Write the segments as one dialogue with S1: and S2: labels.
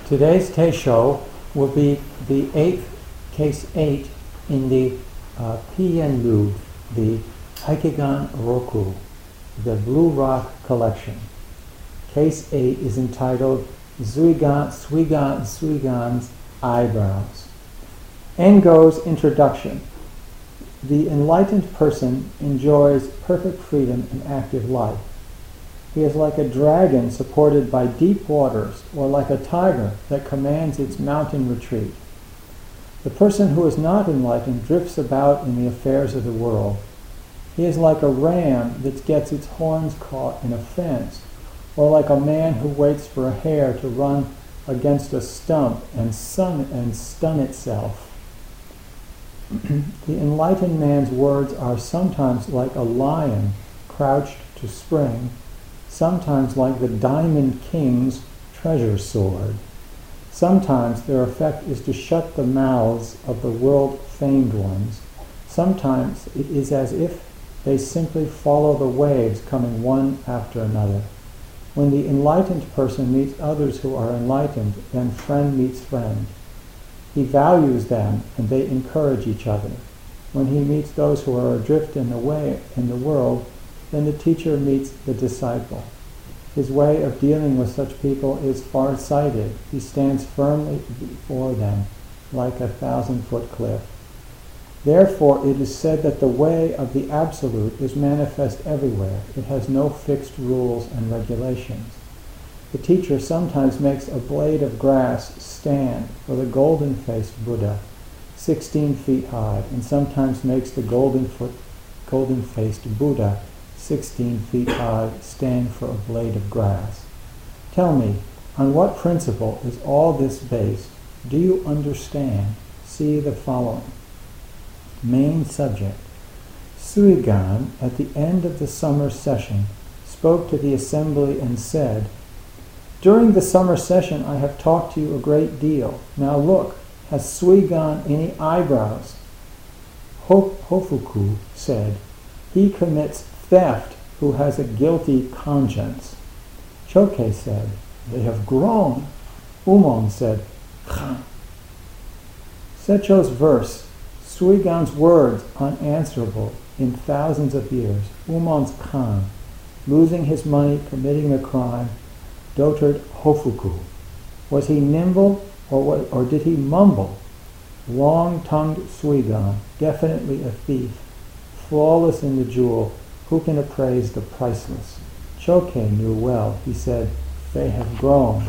S1: Today's Teisho will be the case 8 in the Pienlu, the Haikegan Roku, the Blue Rock collection. Case 8 is entitled Suigan's Eyebrows. Engo's introduction. The enlightened person enjoys perfect freedom and active life. He is like a dragon supported by deep waters, or like a tiger that commands its mountain retreat. The person who is not enlightened drifts about in the affairs of the world. He is like a ram that gets its horns caught in a fence, or like a man who waits for a hare to run against a stump and stun itself. The enlightened man's words are sometimes like a lion crouched to spring, sometimes like the Diamond King's treasure sword. Sometimes their effect is to shut the mouths of the world-famed ones. Sometimes it is as if they simply follow the waves coming one after another. When the enlightened person meets others who are enlightened, then friend meets friend. He values them, and they encourage each other. When he meets those who are adrift in the world, then the teacher meets the disciple. His way of dealing with such people is far-sighted. He stands firmly before them, like a 1,000-foot cliff. Therefore, it is said that the way of the Absolute is manifest everywhere. It has no fixed rules and regulations. The teacher sometimes makes a blade of grass stand for the golden-faced Buddha, 16 feet high, and sometimes makes the golden-faced Buddha, 16 feet high, stand for a blade of grass. Tell me, on what principle is all this based? Do you understand? See the following. Main subject. Suigan, at the end of the summer session, spoke to the assembly and said, "During the summer session I have talked to you a great deal. Now look, has Suigan any eyebrows?" Hofuku said, "He commits theft who has a guilty conscience." Choke said, "They have grown." Umon said, "Khan." Secho's verse, Suigan's words unanswerable in thousands of years. Umon's Khan, losing his money, committing a crime, dotard Hofuku. Was he nimble or did he mumble? Long-tongued Suigan, definitely a thief, flawless in the jewel. Who can appraise the priceless? Choke knew well. He said, "They have grown."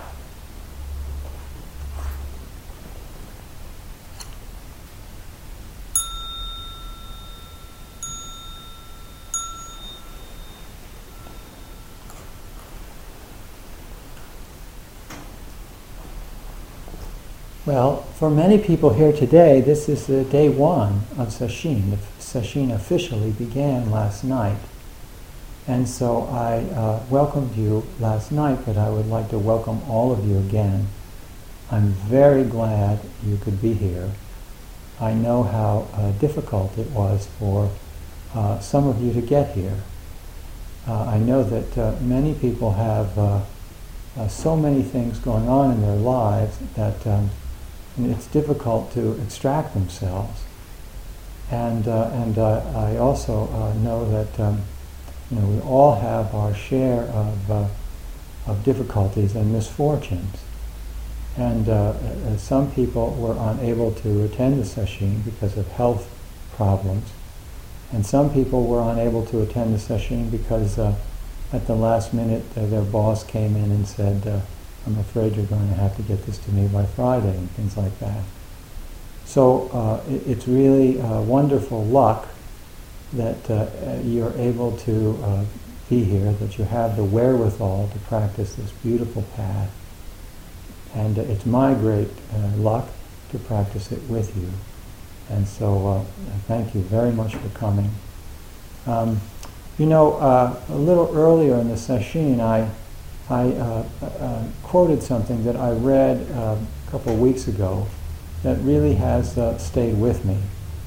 S1: Well, for many people here today, this is the day one of Sesshin. The Sesshin officially began last night. And so I welcomed you last night, but I would like to welcome all of you again. I'm very glad you could be here. I know how difficult it was for some of you to get here. I know that many people have so many things going on in their lives that it's difficult to extract themselves, and I also know that we all have our share of difficulties and misfortunes, and some people were unable to attend the sesshin because of health problems, and some people were unable to attend the sesshin because at the last minute their boss came in and said, "I'm afraid you're going to have to get this to me by Friday," and things like that. So it's really wonderful luck that you're able to be here, that you have the wherewithal to practice this beautiful path. And it's my great luck to practice it with you. And so thank you very much for coming. A little earlier in the sesshin, I quoted something that I read a couple of weeks ago that really has stayed with me.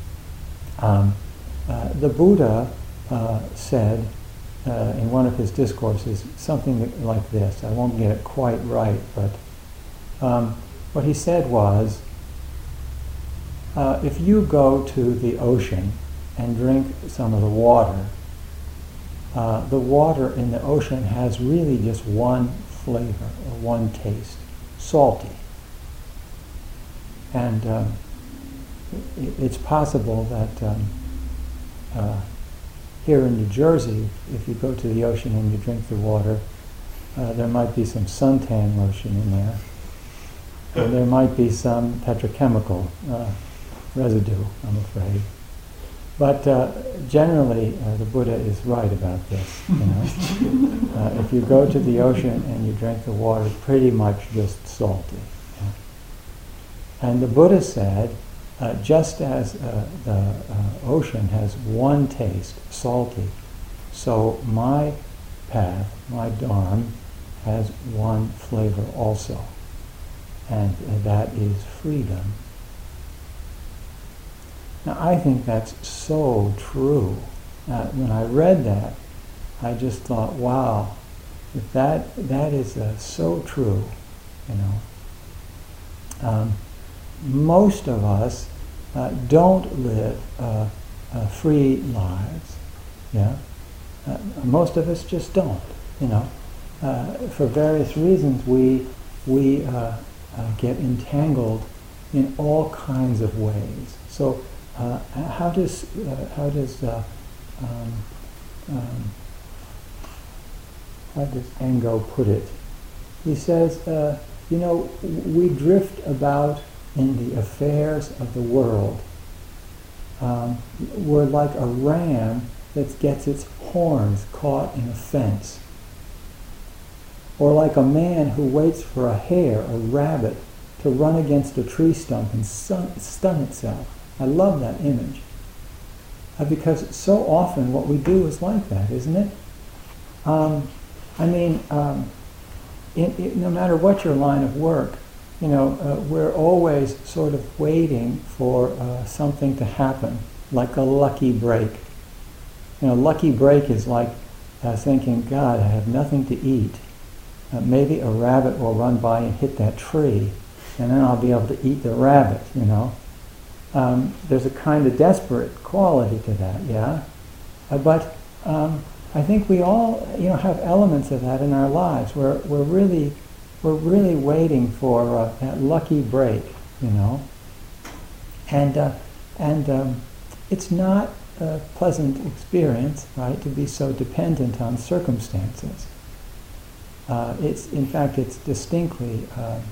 S1: The Buddha said in one of his discourses something like this. I won't get it quite right, but What he said was, if you go to the ocean and drink some of the water in the ocean has really just one flavor or one taste, salty. And it's possible that here in New Jersey, if you go to the ocean and you drink the water, there might be some suntan lotion in there. And there might be some petrochemical residue, I'm afraid. But generally, the Buddha is right about this. You know? If you go to the ocean and you drink the water, pretty much just salty. Yeah? And the Buddha said, just as the ocean has one taste, salty, so my path, my Dharma, has one flavor also, and that is freedom. Now, I think that's so true. When I read that, I just thought, wow, if that is so true, you know. Most of us don't live free lives, yeah. Most of us just don't, you know. For various reasons, we get entangled in all kinds of ways. So, how does Engo put it? He says, you know, we drift about in the affairs of the world. We're like a ram that gets its horns caught in a fence. Or like a man who waits for a hare or rabbit to run against a tree stump and stun itself. I love that image. Because so often what we do is like that, isn't it? No matter what your line of work, you know, we're always sort of waiting for something to happen, like a lucky break. You know, lucky break is like thinking, God, I have nothing to eat. Maybe a rabbit will run by and hit that tree, and then I'll be able to eat the rabbit, you know. There's a kind of desperate quality to that, yeah? But I think we all, you know, have elements of that in our lives. We're really waiting for that lucky break, you know. And it's not a pleasant experience, right, to be so dependent on circumstances. In fact, it's distinctly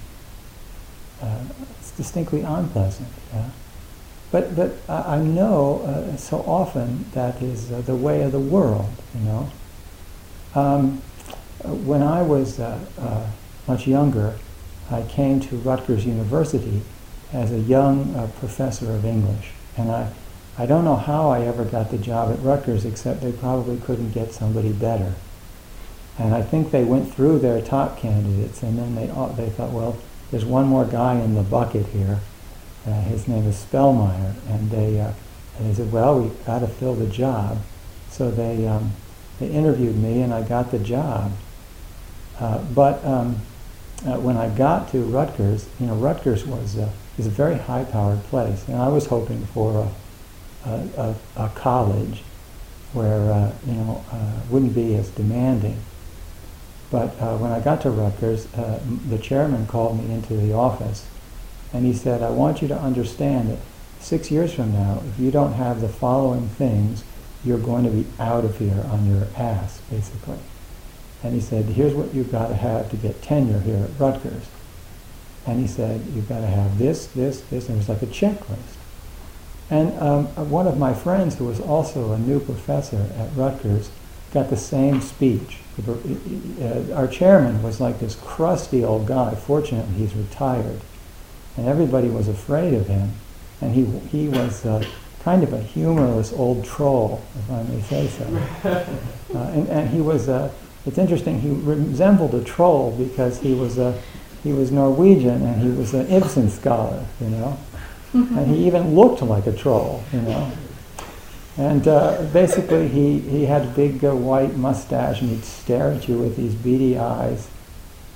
S1: unpleasant. Yeah? But I know so often that is the way of the world. You know, when I was much younger, I came to Rutgers University as a young professor of English, and I don't know how I ever got the job at Rutgers, except they probably couldn't get somebody better. And I think they went through their top candidates, and then they thought, well, there's one more guy in the bucket here. His name is Spellmeyer, and they said, well, we've got to fill the job. So they interviewed me, and I got the job. But when I got to Rutgers, you know, Rutgers is a very high-powered place, and I was hoping for a college where wouldn't be as demanding. But when I got to Rutgers, the chairman called me into the office, and he said, I want you to understand that 6 years from now, if you don't have the following things, you're going to be out of here on your ass, basically. And he said, here's what you've got to have to get tenure here at Rutgers. And he said, you've got to have this, this, this, and it was like a checklist. And one of my friends, who was also a new professor at Rutgers, got the same speech. Our chairman was like this crusty old guy. Fortunately, he's retired. And everybody was afraid of him. And he was kind of a humorless old troll, if I may say so. And he was, it's interesting, he resembled a troll because he was Norwegian and he was an Ibsen scholar, you know. And he even looked like a troll, you know. And basically he had a big white mustache, and he'd stare at you with these beady eyes.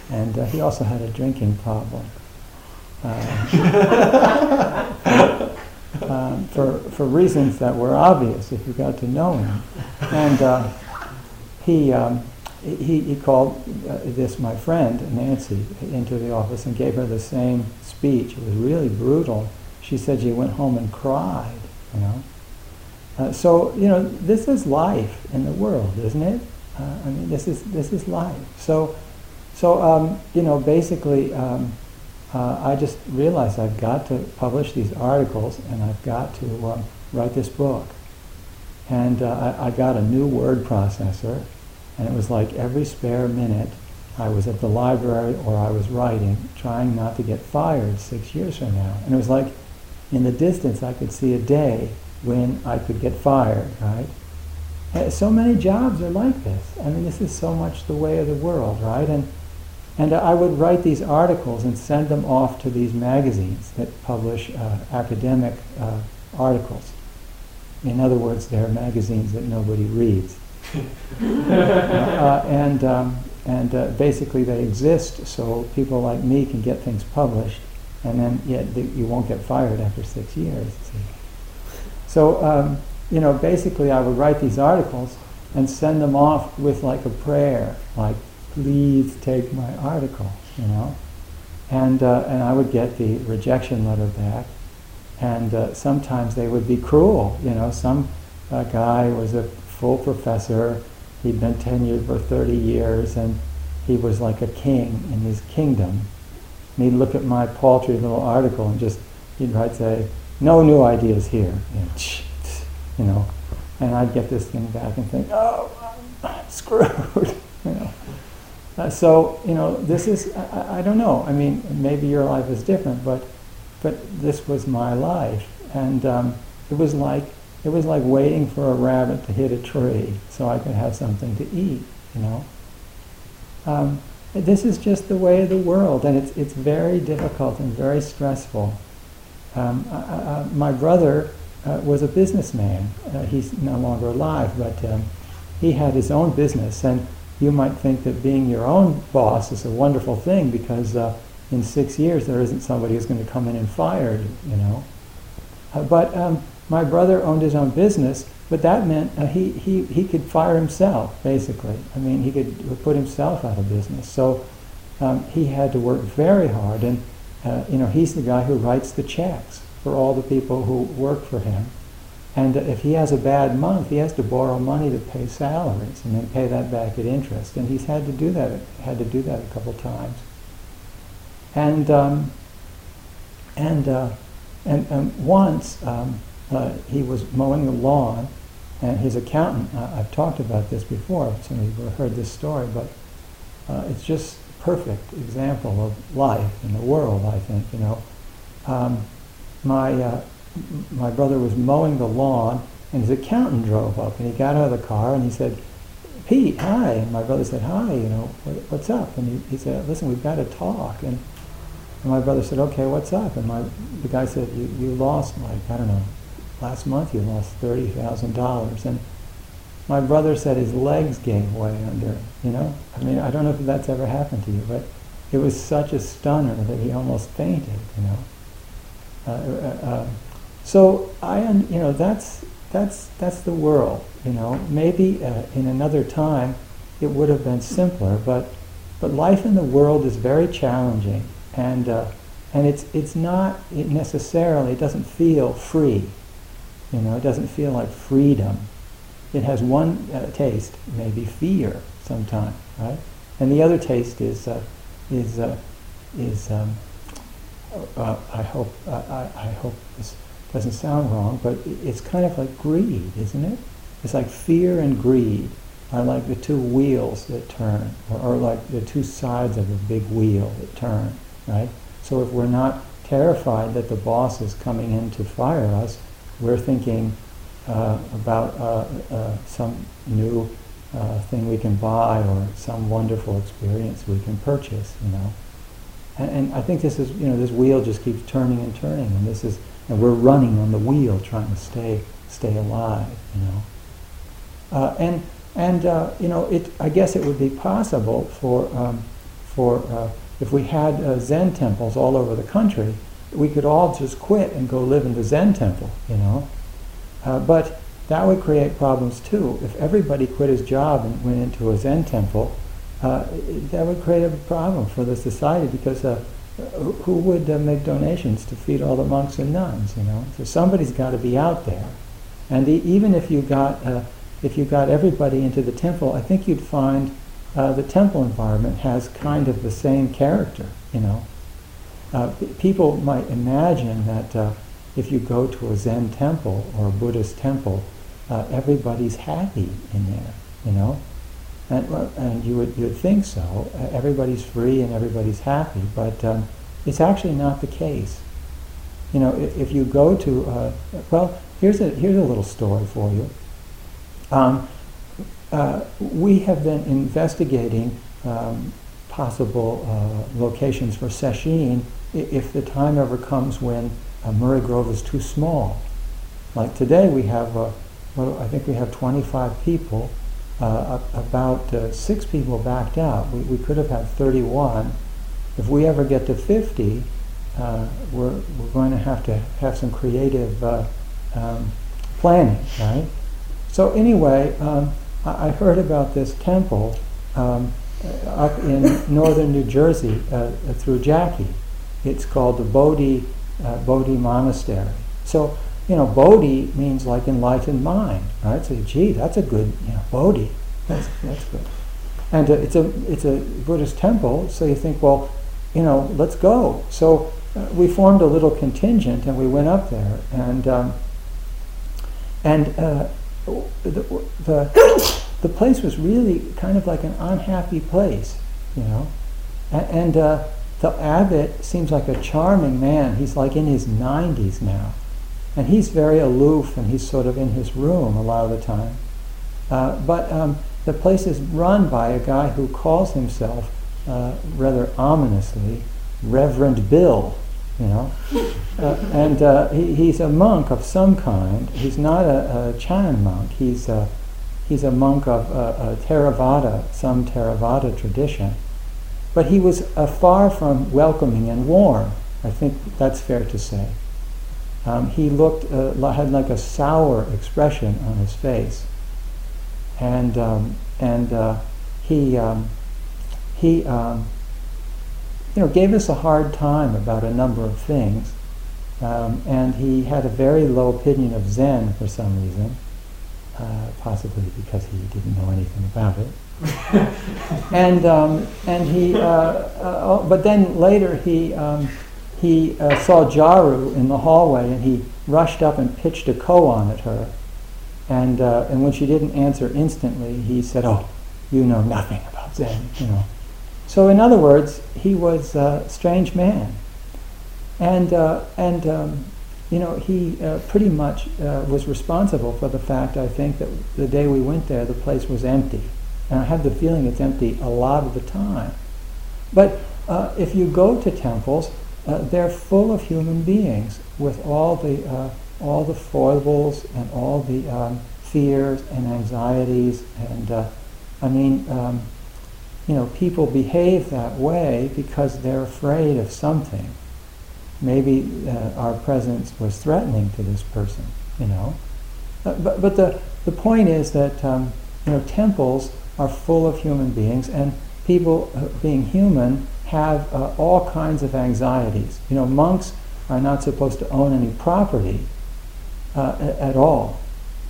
S1: And he also had a drinking problem. For reasons that were obvious if you got to know him. And he called my friend, Nancy, into the office and gave her the same speech. It was really brutal. She said she went home and cried, you know. So, you know, this is life in the world, isn't it? I mean, this is life. So you know, basically, I just realized I've got to publish these articles and I've got to write this book. And I got a new word processor, and it was like every spare minute I was at the library or I was writing, trying not to get fired 6 years from now. And it was like in the distance I could see a day when I could get fired, right? So many jobs are like this. I mean, this is so much the way of the world, right? And I would write these articles and send them off to these magazines that publish academic articles. In other words, they're magazines that nobody reads. And basically they exist so people like me can get things published, and then yet you won't get fired after 6 years. See? So, you know, basically I would write these articles and send them off with like a prayer, like, please take my article, you know. And I would get the rejection letter back, and sometimes they would be cruel, you know. Some guy was a full professor, he'd been tenured for 30 years, and he was like a king in his kingdom. And he'd look at my paltry little article and just, he'd write, say, no new ideas here, you know. And I'd get this thing back and think, oh, I'm screwed, you know. So, you know, this is, I don't know, I mean, maybe your life is different, but this was my life. And it was like waiting for a rabbit to hit a tree so I could have something to eat, you know. This is just the way of the world, and it's very difficult and very stressful. My brother was a businessman. He's no longer alive, but he had his own business, and you might think that being your own boss is a wonderful thing because in 6 years there isn't somebody who's going to come in and fire you, you know. But my brother owned his own business, but that meant he could fire himself, basically. I mean, he could put himself out of business. So he had to work very hard, and you know, he's the guy who writes the checks for all the people who work for him. And if he has a bad month, he has to borrow money to pay salaries and then pay that back at interest. And he's had to do that a couple times. And once he was mowing the lawn, and his accountant, I've talked about this before, some of you have heard this story, but it's just a perfect example of life in the world, I think, you know. My brother was mowing the lawn, and his accountant drove up, and he got out of the car, and he said, Pete, hi. And my brother said, hi, you know, what's up? And he said, listen, we've got to talk. And my brother said, okay, what's up? And the guy said, you lost, like, I don't know, last month you lost $30,000. And my brother said his legs gave way under him, you know? I mean, I don't know if that's ever happened to you, but it was such a stunner that he almost fainted, you know? So you know, that's the world. You know, maybe in another time it would have been simpler, but life in the world is very challenging, and it's not necessarily. It doesn't feel free. You know, it doesn't feel like freedom. It has one taste, maybe fear, sometimes, right? And the other taste is I hope this doesn't sound wrong, but it's kind of like greed, isn't it? It's like fear and greed are like the two wheels that turn, or like the two sides of a big wheel that turn, right? So if we're not terrified that the boss is coming in to fire us, we're thinking about some new thing we can buy or some wonderful experience we can purchase, you know. And I think this is, you know, this wheel just keeps turning and turning, and we're running on the wheel trying to stay alive, you know. You know, I guess it would be possible for if we had Zen temples all over the country, we could all just quit and go live in the Zen temple, but that would create problems too. If everybody quit his job and went into a Zen temple, that would create a problem for the society, because who would make donations to feed all the monks and nuns? So somebody's got to be out there, and even if you got everybody into the temple, I think you'd find the temple environment has kind of the same character. People might imagine that if you go to a Zen temple or a Buddhist temple, everybody's happy in there, and you'd think so. Everybody's free and everybody's happy, but it's actually not the case. If you go to here's a little story for you. We have been investigating possible locations for sesshin if the time ever comes when Murray Grove is too small. Like today we have, I think we have 25 people, about 6 people backed out. We could have had 31. If we ever get to 50, we're going to have some creative planning, right? So anyway, I heard about this temple up in northern New Jersey through Jackie. It's called the Bodhi Monastery. So, Bodhi means like enlightened mind, right? So, gee, that's a good, Bodhi. That's good. And it's a Buddhist temple, so you think, well, let's go. So we formed a little contingent and we went up there, and the place was really kind of like an unhappy place, and the abbot seems like a charming man. He's like in his 90s now, and he's very aloof, and he's sort of in his room a lot of the time. But the place is run by a guy who calls himself, rather ominously, Reverend Bill, and he's a monk of some kind. He's not a Chan monk. He's a monk of a Theravada, some Theravada tradition. But he was far from welcoming and warm. I think that's fair to say. He had like a sour expression on his face, and he gave us a hard time about a number of things, and he had a very low opinion of Zen for some reason, possibly because he didn't know anything about it. and he, but then later he saw Jaru in the hallway, and he rushed up and pitched a koan at her, and when she didn't answer instantly, he said, "Oh, you know nothing about Zen," So in other words, he was a strange man, and he pretty much was responsible for the fact, I think, that the day we went there, the place was empty. And I have the feeling it's empty a lot of the time. But if you go to temples, they're full of human beings with all the foibles and all the fears and anxieties, and people behave that way because they're afraid of something. Maybe our presence was threatening to this person, But the point is that temples are full of human beings, and people, being human, have all kinds of anxieties. Monks are not supposed to own any property at all,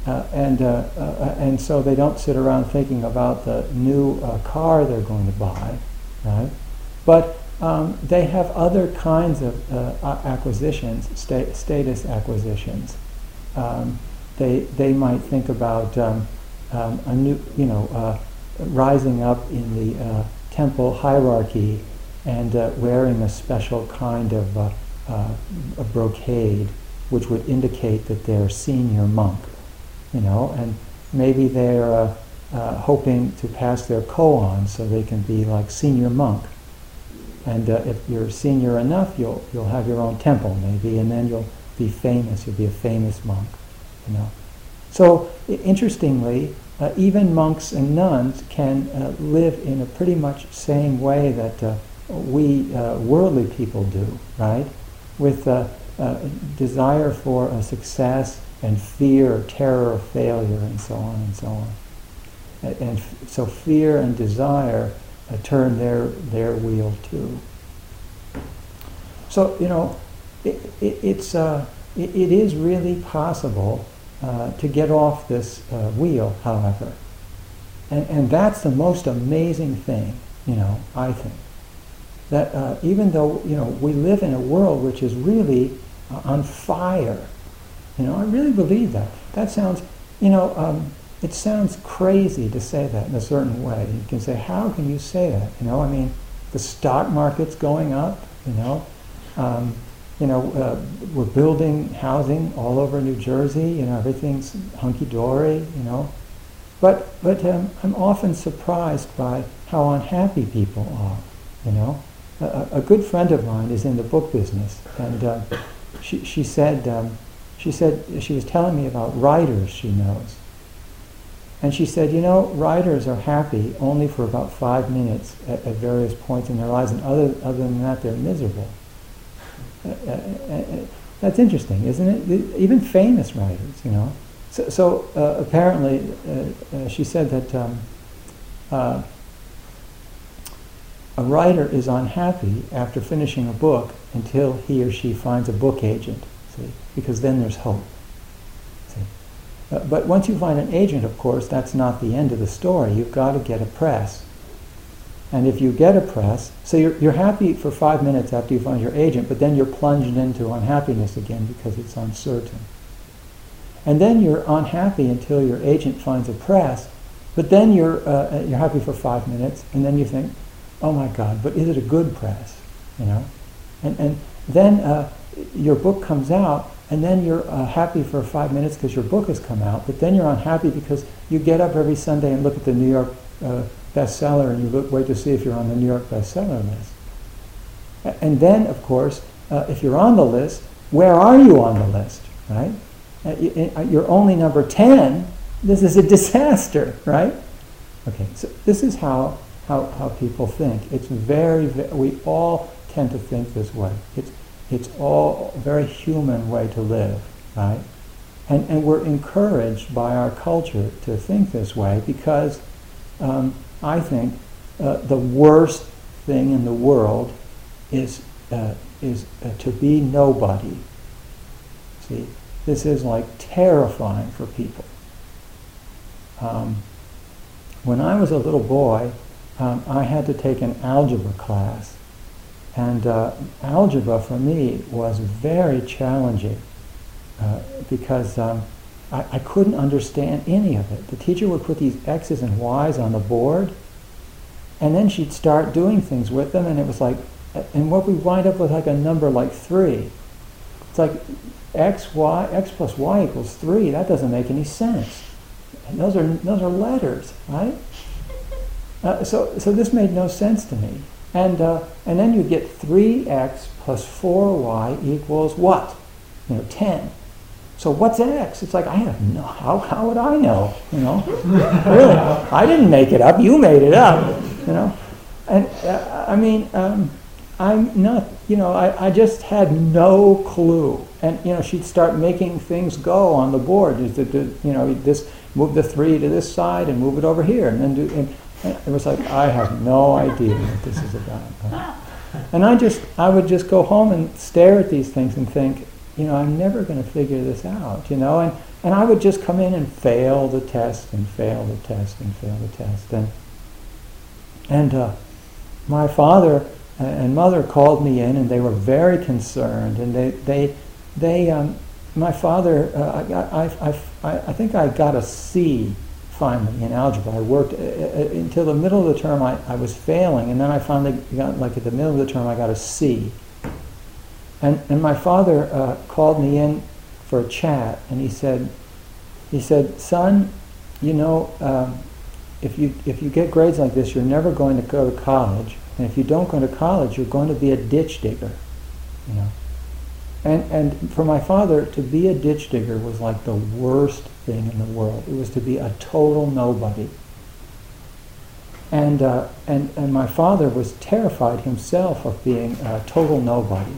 S1: and so they don't sit around thinking about the new car they're going to buy, right? But they have other kinds of acquisitions, status acquisitions. They might think about a new, rising up in the temple hierarchy and wearing a special kind of a brocade, which would indicate that they're senior monk, and maybe they're hoping to pass their koan so they can be like senior monk. And if you're senior enough, you'll have your own temple maybe, and then you'll be famous. You'll be a famous monk, So interestingly, even monks and nuns can live in a pretty much same way that we worldly people do, right? With desire for success and fear or terror of failure and so on and so on. And so fear and desire turn their wheel too. So, it is really possible to get off this wheel, however. And that's the most amazing thing, I think. That even though, we live in a world which is really on fire, I really believe that. That sounds, it sounds crazy to say that in a certain way. You can say, how can you say that? The stock market's going up, we're building housing all over New Jersey, everything's hunky-dory, But I'm often surprised by how unhappy people are, A good friend of mine is in the book business, and she said she was telling me about writers she knows. And she said, writers are happy only for about 5 minutes at various points in their lives, and other than that, they're miserable. That's interesting, isn't it? Even famous writers, So apparently, she said that a writer is unhappy after finishing a book until he or she finds a book agent, see, because then there's hope. See? But once you find an agent, of course, that's not the end of the story. You've got to get a press. And if you get a press, so you're happy for 5 minutes after you find your agent, but then you're plunged into unhappiness again because it's uncertain. And then you're unhappy until your agent finds a press, but then you're happy for 5 minutes, and then you think, oh my God, but is it a good press? And then your book comes out, and then you're happy for 5 minutes because your book has come out, but then you're unhappy because you get up every Sunday and look at the New York bestseller, and you wait to see if you're on the New York bestseller list. And then, of course, if you're on the list, where are you on the list, right? You're only number 10. This is a disaster, right? Okay, so this is how people think. It's we all tend to think this way. It's all a very human way to live, right? And we're encouraged by our culture to think this way because I think the worst thing in the world is to be nobody. See, this is like terrifying for people. When I was a little boy, I had to take an algebra class, and algebra for me was very challenging because I couldn't understand any of it. The teacher would put these X's and Y's on the board, and then she'd start doing things with them, and it was like, and what we wind up with like a number like 3. It's like x plus y equals 3. That doesn't make any sense. And those are letters, right? So this made no sense to me. And then you get 3x plus 4y equals what? 10. So what's x? It's like, I have no, how would I know? Really, I didn't make it up. You made it up. And I'm not. I just had no clue. And she'd start making things go on the board. This move the 3 to this side and move it over here, and then do. And it was like, I have no idea what this is about. And I would just go home and stare at these things and think, I'm never going to figure this out, and I would just come in and fail the test and fail the test and fail the test. And my father and mother called me in, and they were very concerned, and my father, I think I got a C finally in algebra. I worked until the middle of the term. I was failing, and then I finally got, like at the middle of the term, I got a C. And my father called me in for a chat, and he said, son, if you get grades like this, you're never going to go to college, and if you don't go to college, you're going to be a ditch digger, And for my father, to be a ditch digger was like the worst thing in the world. It was to be a total nobody. And my father was terrified himself of being a total nobody.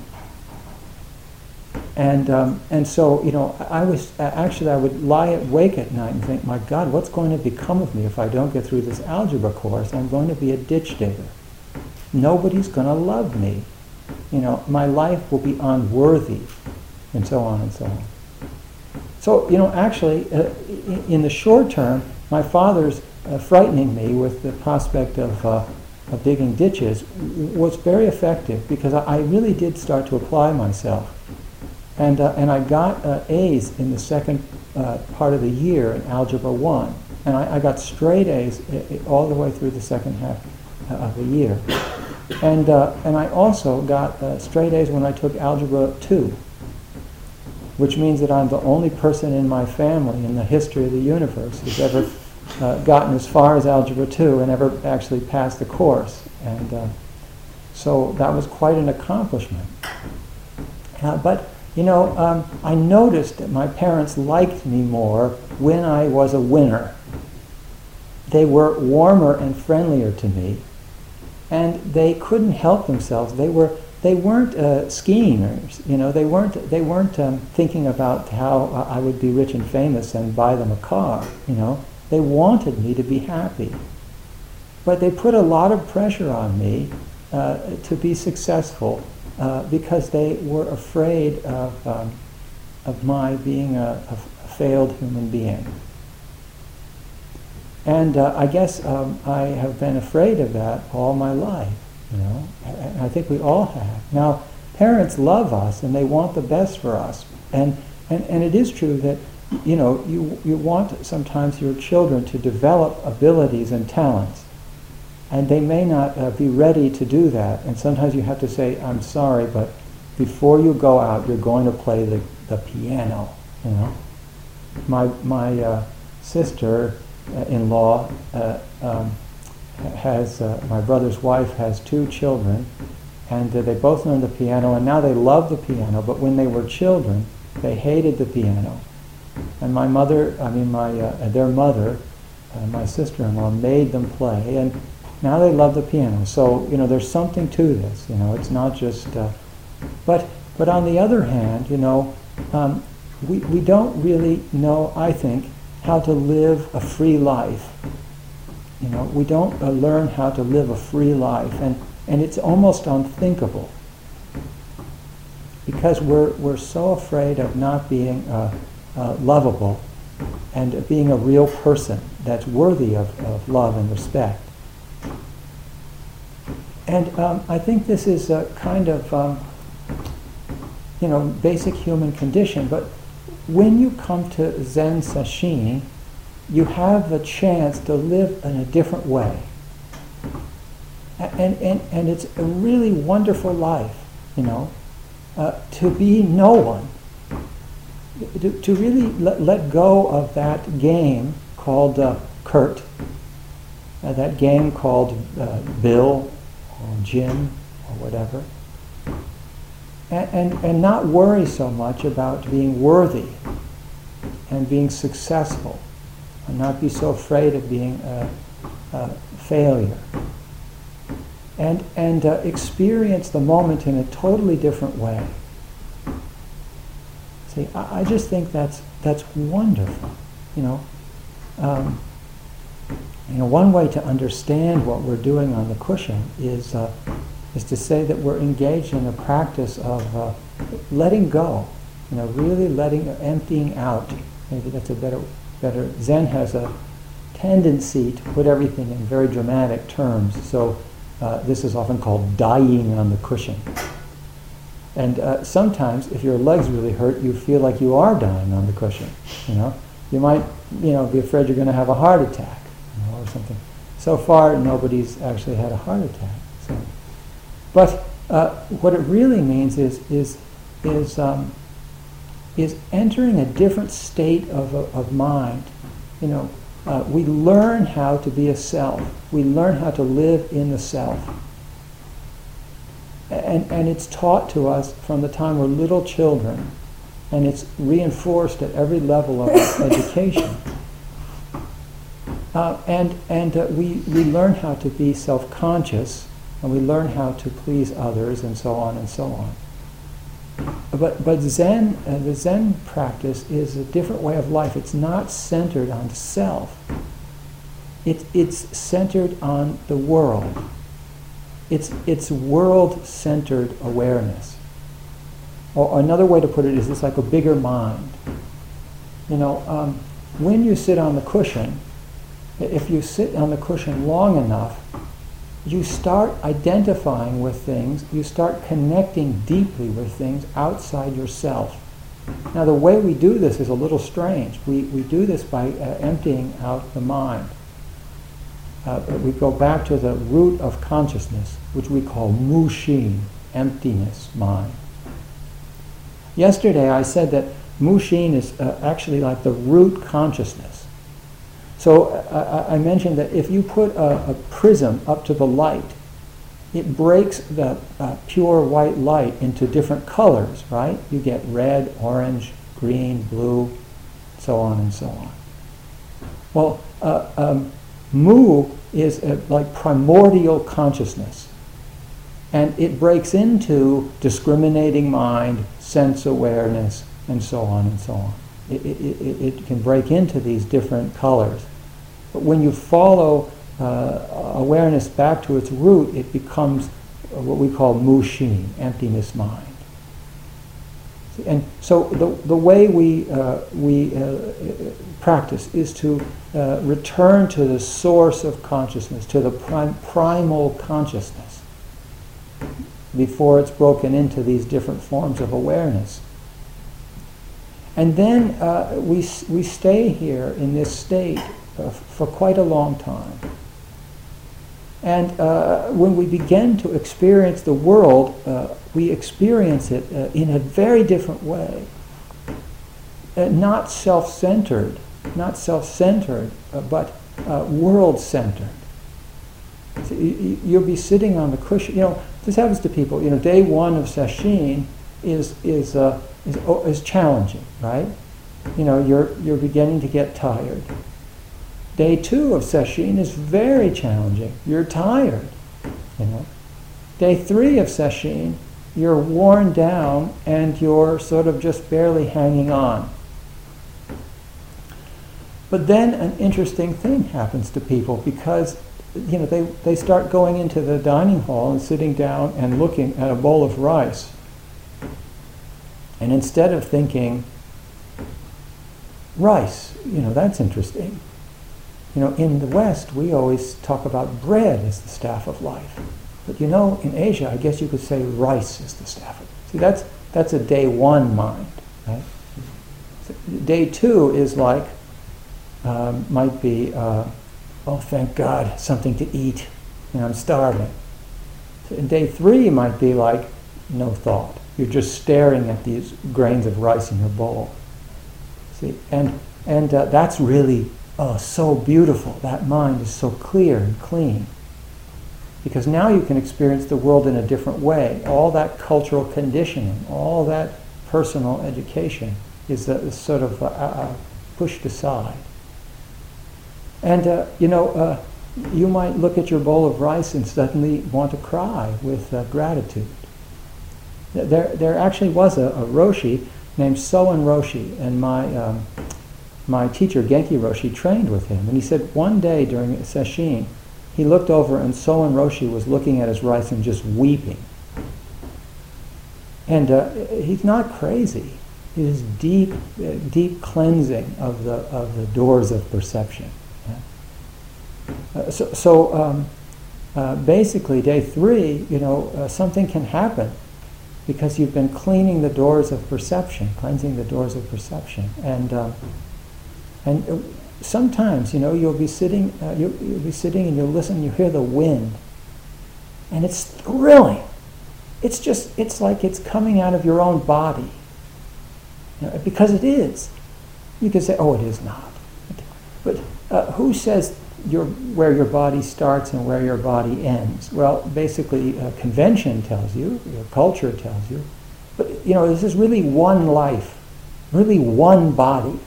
S1: And so, I would lie awake at night and think, my God, what's going to become of me if I don't get through this algebra course? I'm going to be a ditch digger. Nobody's going to love me. My life will be unworthy, and so on and so on. So, actually, in the short term, my father's frightening me with the prospect of digging ditches was very effective, because I really did start to apply myself. And I got A's in the second part of the year in Algebra 1. And I got straight A's all the way through the second half of the year. And I also got straight A's when I took Algebra 2, which means that I'm the only person in my family in the history of the universe who's ever gotten as far as Algebra 2 and ever actually passed the course. And so that was quite an accomplishment. But I noticed that my parents liked me more when I was a winner. They were warmer and friendlier to me, and they couldn't help themselves. They weren't schemers. They weren't thinking about how I would be rich and famous and buy them a car. They wanted me to be happy, but they put a lot of pressure on me to be successful. Because they were afraid of my being a failed human being. And I guess I have been afraid of that all my life, I think we all have. Now, parents love us and they want the best for us. And it is true that, you want sometimes your children to develop abilities and talents. And they may not be ready to do that. And sometimes you have to say, I'm sorry, but before you go out, you're going to play the piano. My sister-in-law has, my brother's wife has 2 children, and they both learn the piano, and now they love the piano, but when they were children, they hated the piano. And their mother, my sister-in-law, made them play, and now they love the piano. So, there's something to this. It's not just... But on the other hand, we don't really know, I think, how to live a free life. We don't learn how to live a free life. And it's almost unthinkable. Because we're so afraid of not being lovable and being a real person that's worthy of love and respect. And I think this is a kind of, basic human condition. But when you come to Zen Sesshin, you have the chance to live in a different way. And it's a really wonderful life, to be no one. To really let go of that game called Kurt, that game called Bill, or Jim, or whatever, and not worry so much about being worthy and being successful, and not be so afraid of being a failure, and experience the moment in a totally different way. See, I just think that's wonderful, one way to understand what we're doing on the cushion is to say that we're engaged in a practice of letting go, really emptying out. Maybe that's a better. Zen has a tendency to put everything in very dramatic terms. So this is often called dying on the cushion. And sometimes, if your legs really hurt, you feel like you are dying on the cushion. You might, be afraid you're going to have a heart attack. Or something. So far, nobody's actually had a heart attack. So, but what it really means is entering a different state of mind. We learn how to be a self. We learn how to live in the self. And it's taught to us from the time we're little children, and it's reinforced at every level of our education. We learn how to be self-conscious, and we learn how to please others, and so on and so on. But Zen, the Zen practice is a different way of life. It's not centered on self. It's centered on the world. It's world-centered awareness. Or another way to put it is it's like a bigger mind. When you sit on the cushion, if you sit on the cushion long enough, you start identifying with things, you start connecting deeply with things outside yourself. Now the way we do this is a little strange. We do this by emptying out the mind. We go back to the root of consciousness, which we call mushin, emptiness, mind. Yesterday I said that mushin is actually like the root consciousness. So I mentioned that if you put a prism up to the light, it breaks the pure white light into different colors, right? You get red, orange, green, blue, so on and so on. Well, mu is like primordial consciousness. And it breaks into discriminating mind, sense awareness, and so on and so on. It can break into these different colors. But when you follow awareness back to its root, it becomes what we call mushin, emptiness mind. And so the way we practice is to return to the source of consciousness, to the primal consciousness, before it's broken into these different forms of awareness. And then we stay here in this state for quite a long time. And when we begin to experience the world, we experience it in a very different way. Not self-centered, but world-centered. So you'll be sitting on the cushion. This happens to people. Day one of sesshin is challenging, right? You're beginning to get tired. Day two of sesshin is very challenging. You're tired. Day three of sesshin, you're worn down and you're sort of just barely hanging on. But then an interesting thing happens to people because they start going into the dining hall and sitting down and looking at a bowl of rice. And instead of thinking, rice, that's interesting. In the West, we always talk about bread as the staff of life. But in Asia, I guess you could say rice is the staff of life. See, that's a day one mind, right? So day two is like, might be, oh, thank God, something to eat. I'm starving. So day three might be like, no thought. You're just staring at these grains of rice in your bowl. See, and that's really so beautiful. That mind is so clear and clean. Because now you can experience the world in a different way. All that cultural conditioning, all that personal education is sort of pushed aside. And you might look at your bowl of rice and suddenly want to cry with gratitude. There actually was a Roshi named Soen Roshi, and my teacher Genki Roshi trained with him. And he said one day during sesshin, he looked over and Soen Roshi was looking at his rice and just weeping. And he's not crazy. It is deep cleansing of the doors of perception. So basically, day three, something can happen because you've been cleaning the doors of perception, cleansing the doors of perception, and sometimes, you'll be sitting and you'll listen, you hear the wind, and it's thrilling. It's like it's coming out of your own body, because it is. You can say, oh, it is not. But who says where your body starts and where your body ends. Well, basically, convention tells you, your culture tells you, but this is really one life, really one body.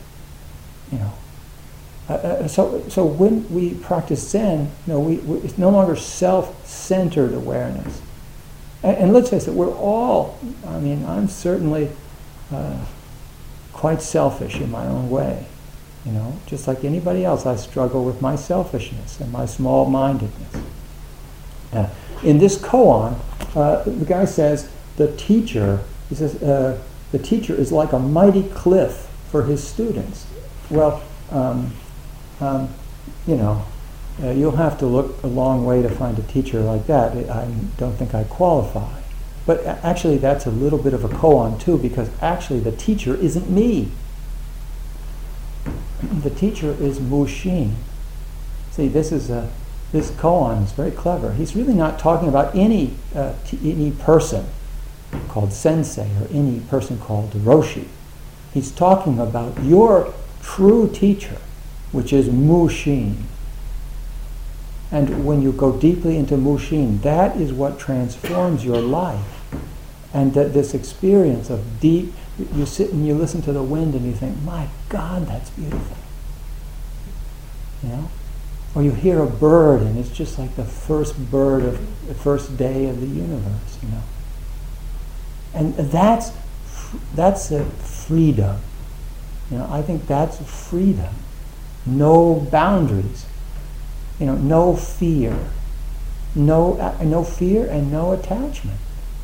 S1: So when we practice Zen, it's no longer self-centered awareness. And let's face it, we're all. I'm certainly quite selfish in my own way. Just like anybody else, I struggle with my selfishness and my small-mindedness. In this koan, the guy says the teacher is like a mighty cliff for his students. Well, you'll have to look a long way to find a teacher like that. I don't think I qualify. But actually, that's a little bit of a koan too, because actually the teacher isn't me. The teacher is Mushin. See, this koan is very clever. He's really not talking about any person called sensei or any person called Roshi. He's talking about your true teacher, which is Mushin. And when you go deeply into Mushin, that is what transforms your life. And that this experience of deep, you sit and you listen to the wind and you think, my God, that's beautiful. Or you hear a bird and it's just like the first bird of the first day of the universe, And that's a freedom. I think that's freedom. No boundaries. No fear. No fear and no attachment.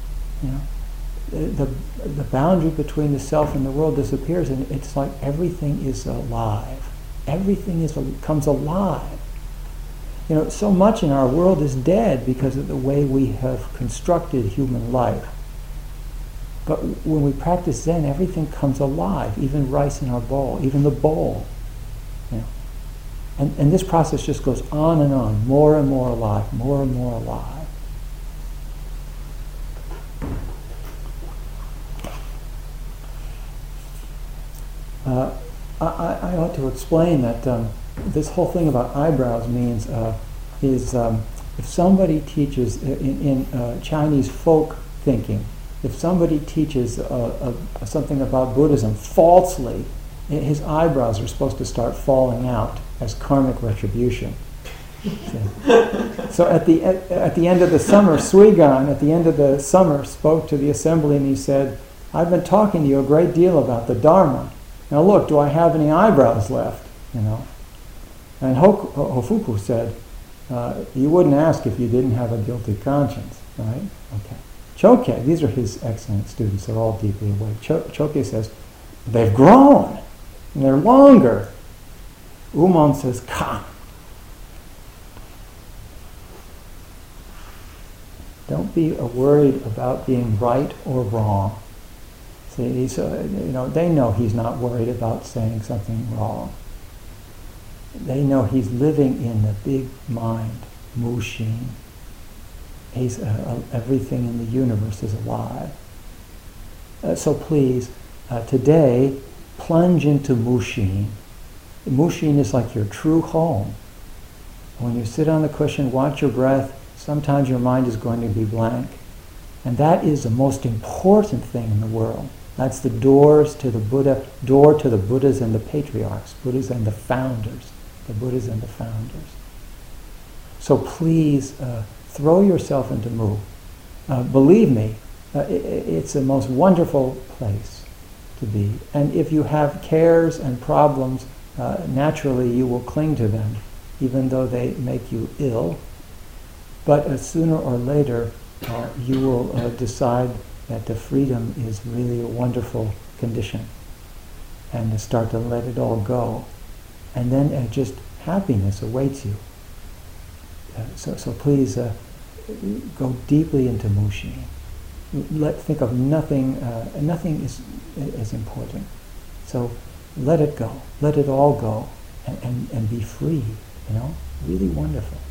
S1: The boundary between the self and the world disappears, and it's like everything is alive. Everything comes alive. So much in our world is dead because of the way we have constructed human life. But when we practice Zen, everything comes alive, even rice in our bowl, even the bowl. And this process just goes on and on, more and more alive, more and more alive. I ought to explain that this whole thing about eyebrows means if somebody teaches in Chinese folk thinking, if somebody teaches something about Buddhism falsely, his eyebrows are supposed to start falling out as karmic retribution. So at the end of the summer, Suigan, at the end of the summer, spoke to the assembly and he said, I've been talking to you a great deal about the Dharma. Now look, do I have any eyebrows left? And Hofuku said, you wouldn't ask if you didn't have a guilty conscience, right? Okay. Choke, these are his excellent students, they're all deeply awake. Choke says, they've grown, and they're longer. Umon says, ka. Don't be worried about being right or wrong. See, they know he's not worried about saying something wrong. They know he's living in the big mind, Mushin. He's everything in the universe is alive. So please, today, plunge into Mushin. Mushin is like your true home. When you sit on the cushion, watch your breath. Sometimes your mind is going to be blank. And that is the most important thing in the world. That's the door to the Buddhas and the patriarchs, Buddhas and the founders, the Buddhas and the founders. So please throw yourself into Mu. Believe me, it's the most wonderful place to be. And if you have cares and problems, naturally you will cling to them, even though they make you ill. But sooner or later, you will decide that the freedom is really a wonderful condition, and start to let it all go. And then just happiness awaits you. So please go deeply into Mushin. Think of nothing. Nothing is important. So let it go. Let it all go, and be free. Really wonderful.